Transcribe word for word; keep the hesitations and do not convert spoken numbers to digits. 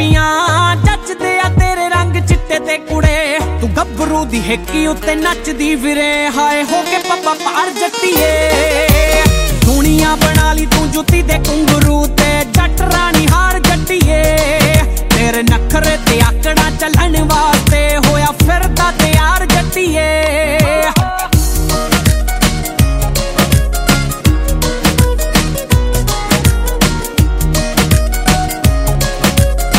पिया जचदे आ तेरे रंग चिट्टे ते कुड़े तू गभरू दी हिकी उत्ते नचदी फिरे हाय हो के पप्पा पार जट्टीए